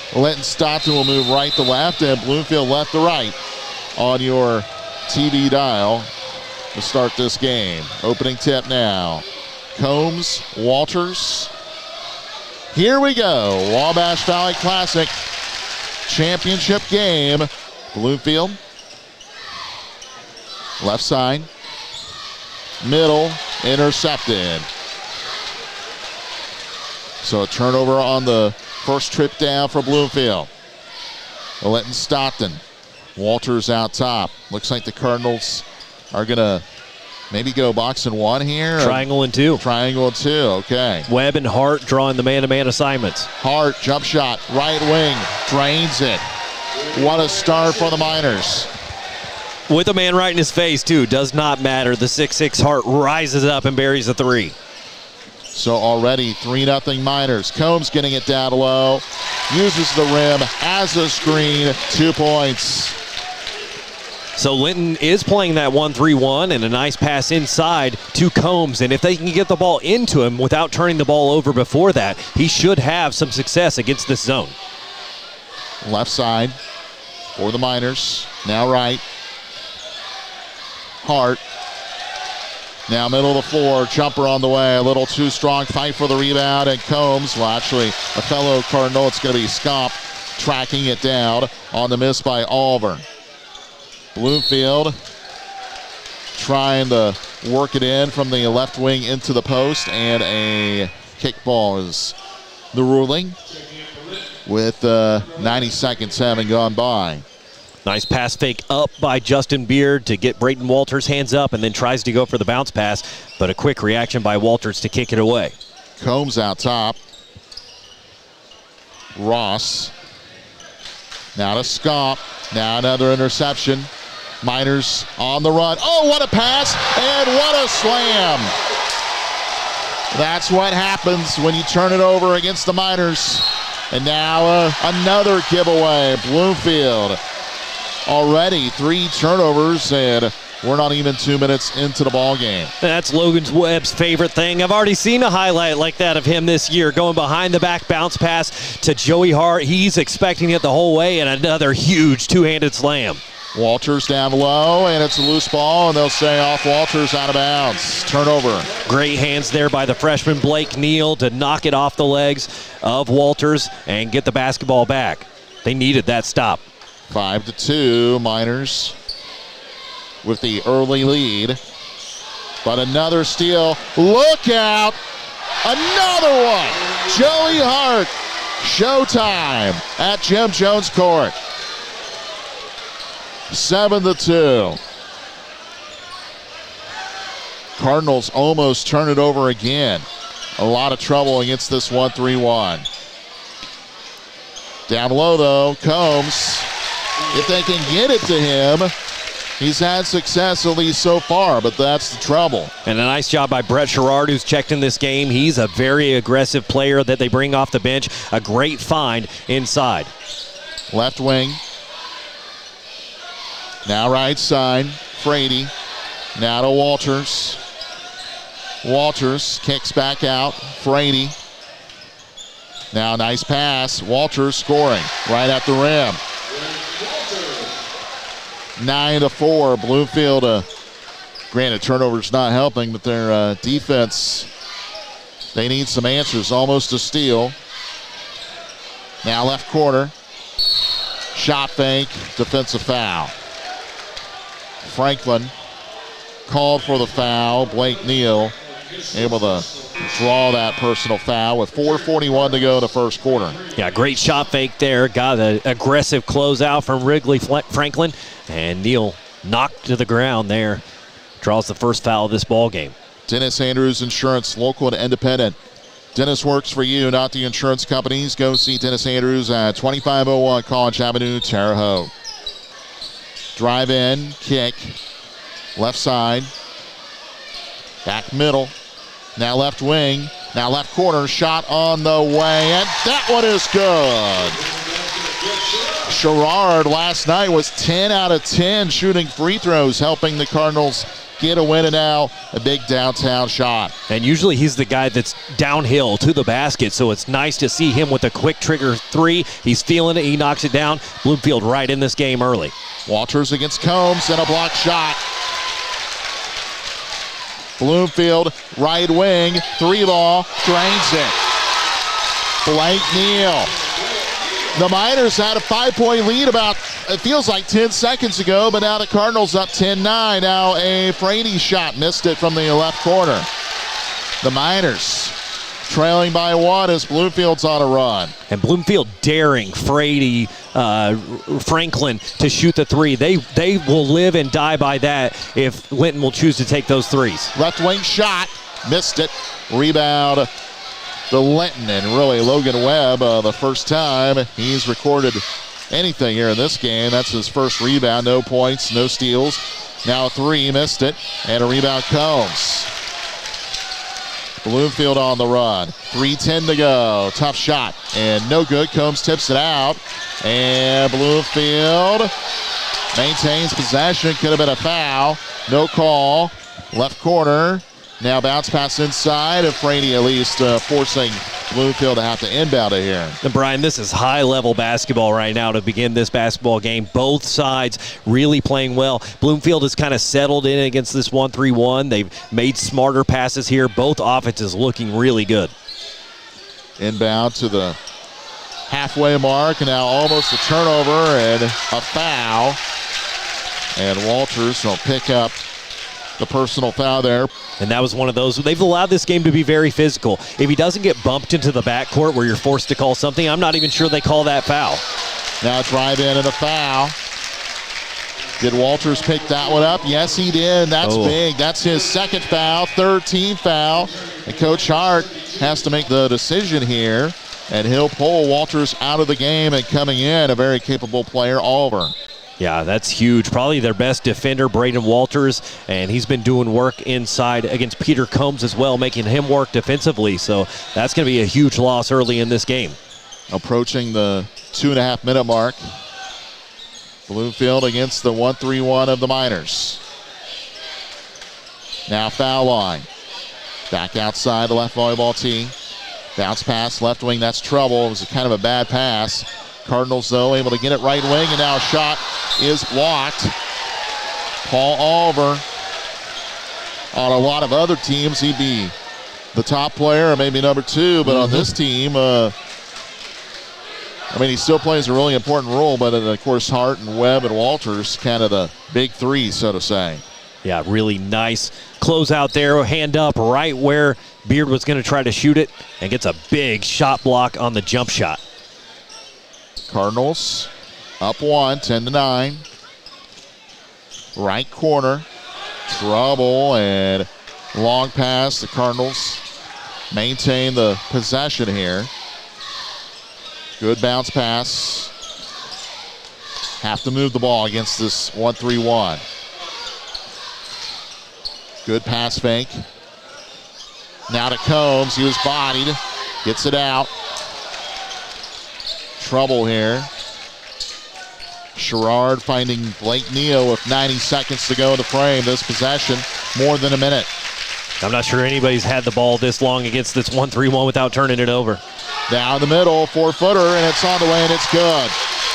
Linton Stockton will move right to left and Bloomfield left to right on your TV dial to start this game. Opening tip now. Combs, Walters. Here we go. Wabash Valley Classic championship game. Bloomfield. Left side. Middle. Intercepted. So a turnover on the first trip down for Bloomfield. Linton Stockton. Walters out top. Looks like the Cardinals are going to maybe go box and one here. Triangle and two. Triangle and two, okay. Webb and Hart drawing the man-to-man assignments. Hart, jump shot, right wing, drains it. What a start for the Miners. With a man right in his face, too. Does not matter. The 6'6" Hart rises up and buries a three. So already 3-0 Miners. Combs getting it down low. Uses the rim as a screen. 2 points. So Linton is playing that 1-3-1 and a nice pass inside to Combs. And if they can get the ball into him without turning the ball over before that, he should have some success against this zone. Left side for the Miners. Now right. Hart. Now middle of the floor. Jumper on the way. A little too strong. Fight for the rebound. And Combs, well actually a fellow Cardinal, it's going to be Scop tracking it down on the miss by Auburn. Bloomfield trying to work it in from the left wing into the post, and a kickball is the ruling with 90 seconds having gone by. Nice pass fake up by Justin Beard to get Brayton Walters hands up and then tries to go for the bounce pass, but a quick reaction by Walters to kick it away. Combs out top. Ross. Now to Scop. Now another interception. Miners on the run. Oh, what a pass and what a slam. That's what happens when you turn it over against the Miners. And now another giveaway. Bloomfield already 3 turnovers, and we're not even 2 minutes into the ball game. That's Logan Webb's favorite thing. I've already seen a highlight like that of him this year, going behind the back bounce pass to Joey Hart. He's expecting it the whole way, and another huge two-handed slam. Walters down low, and it's a loose ball, and they'll say off Walters, out of bounds. Turnover. Great hands there by the freshman Blake Neal to knock it off the legs of Walters and get the basketball back. They needed that stop. 5-2, Miners with the early lead. But another steal. Look out! Another one! Joey Hart. Showtime at Jim Jones Court. 7-2. Cardinals almost turn it over again. A lot of trouble against this 1-3-1. Down low though, Combs. If they can get it to him, he's had success at least so far, but that's the trouble. And a nice job by Brett Sherrard, who's checked in this game. He's a very aggressive player that they bring off the bench. A great find inside. Left wing. Now right side, Frady. Now to Walters. Walters kicks back out. Frady. Now nice pass. Walters scoring right at the rim. 9-4. Bloomfield, granted turnover's not helping, but their defense, they need some answers. Almost a steal. Now left corner. Shot fake. Defensive foul. Franklin called for the foul. Blake Neal able to draw that personal foul with 4:41 to go in the first quarter. Yeah, great shot fake there. Got an aggressive closeout from Wrigley Franklin, and Neal knocked to the ground there. Draws the first foul of this ball game. Dennis Andrews Insurance, local and independent. Dennis works for you, not the insurance companies. Go see Dennis Andrews at 2501 College Avenue, Terre Haute. Drive in, kick, left side, back middle, now left wing, now left corner, shot on the way, and that one is good. Sherrard last night was 10 out of 10 shooting free throws, helping the Cardinals get a win, and now a big downtown shot. And usually he's the guy that's downhill to the basket, so it's nice to see him with a quick trigger three. He's feeling it. He knocks it down. Bloomfield right in this game early. Walters against Combs and a block shot. Bloomfield, right wing, three ball, drains it. Blake Neal. The Miners had a 5-point lead about, it feels like 10 seconds ago, but now the Cardinals up 10-9. Now a Frady shot, missed it from the left corner. The Miners trailing by one as Bloomfield's on a run. And Bloomfield daring Frady, Franklin to shoot the three. They will live and die by that if Linton will choose to take those threes. Left wing shot, missed it. Rebound to Linton, and really Logan Webb, the first time he's recorded anything here in this game. That's his first rebound. No points, no steals. Now a three, missed it, and a rebound Combs. Bloomfield on the run. 3:10 to go. Tough shot and no good. Combs tips it out, and Bloomfield maintains possession. Could have been a foul. No call. Left corner. Now bounce pass inside of Frady, at least forcing Bloomfield to have to inbound it here. And Brian, this is high-level basketball right now to begin this basketball game. Both sides really playing well. Bloomfield has kind of settled in against this 1-3-1. They've made smarter passes here. Both offenses looking really good. Inbound to the halfway mark, and now almost a turnover and a foul. And Walters will pick up the personal foul there. And that was one of those. They've allowed this game to be very physical. If he doesn't get bumped into the backcourt where you're forced to call something, I'm not even sure they call that foul. Now drive in and a foul. Did Walters pick that one up? Yes, he did. That's big. That's his second foul, third team foul. And Coach Hart has to make the decision here, and he'll pull Walters out of the game, and coming in, a very capable player, Oliver. Yeah, that's huge. Probably their best defender, Braden Walters, and he's been doing work inside against Peter Combs as well, making him work defensively. So that's going to be a huge loss early in this game. Approaching the 2.5-minute mark. Bloomfield against the 1-3-1 of the Miners. Now foul line. Back outside the left volleyball tee. Bounce pass, left wing, that's trouble. It was kind of a bad pass. Cardinals, though, able to get it right wing, and now a shot is blocked. Paul Oliver. On a lot of other teams, he'd be the top player or maybe number two, but on this team, he still plays a really important role, but of course, Hart and Webb and Walters, kind of the big three, so to say. Yeah, really nice closeout there, hand up right where Beard was going to try to shoot it, and gets a big shot block on the jump shot. Cardinals up one, 10-9. Right corner. Trouble and long pass. The Cardinals maintain the possession here. Good bounce pass. Have to move the ball against this 1-3-1. Good pass fake. Now to Combs. He was bodied. Gets it out. Trouble here. Sherrard finding Blake Neal with 90 seconds to go in the frame. This possession, more than a minute. I'm not sure anybody's had the ball this long against this 1-3-1 without turning it over. Down the middle, 4-footer, and it's on the way, and it's good.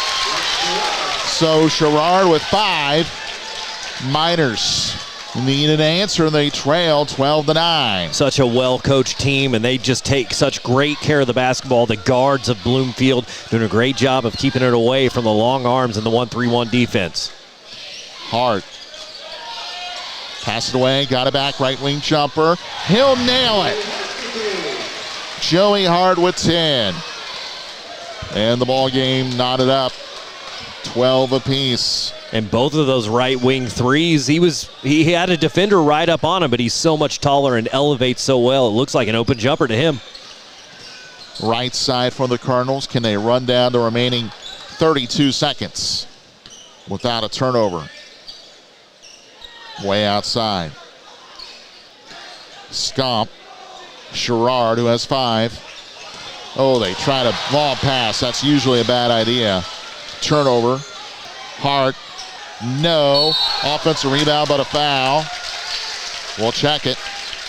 So Sherrard with 5. Miners need an answer, and they trail 12-9. Such a well-coached team, and they just take such great care of the basketball. The guards of Bloomfield doing a great job of keeping it away from the long arms and the 1-3-1 defense. Hart. Pass it away, got it back, right wing jumper. He'll nail it. Joey Hart with 10. And the ball game knotted up. 12 apiece. And both of those right wing threes, he had a defender right up on him, but he's so much taller and elevates so well. It looks like an open jumper to him. Right side for the Cardinals. Can they run down the remaining 32 seconds without a turnover? Way outside. Scomp. Sherrard, who has 5. Oh, they try to ball pass. That's usually a bad idea. Turnover. Hart. No. Offensive rebound, but a foul. We'll check it.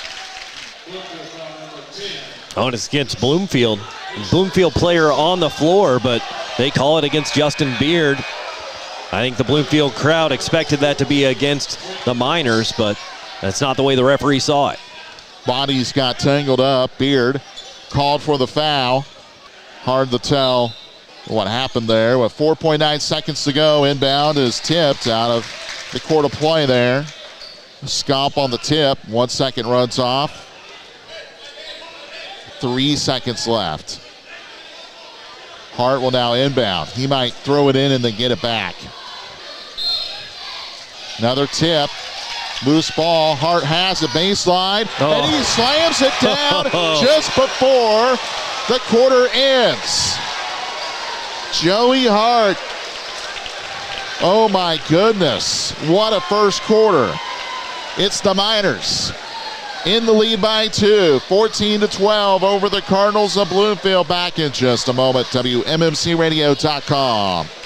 Oh, and it's against Bloomfield. Bloomfield player on the floor, but they call it against Justin Beard. I think the Bloomfield crowd expected that to be against the Miners, but that's not the way the referee saw it. Bodies got tangled up. Beard called for the foul. Hard to tell what happened there. With 4.9 seconds to go, inbound is tipped out of the court of play there. Scomp on the tip. 1 second runs off. 3 seconds left. Hart will now inbound. He might throw it in and then get it back. Another tip. Loose ball. Hart has a baseline. And he slams it down just before the quarter ends. Joey Hart. Oh my goodness. What a first quarter. It's the Miners in the lead by 2, 14-12 over the Cardinals of Bloomfield. Back in just a moment. WMMCRadio.com.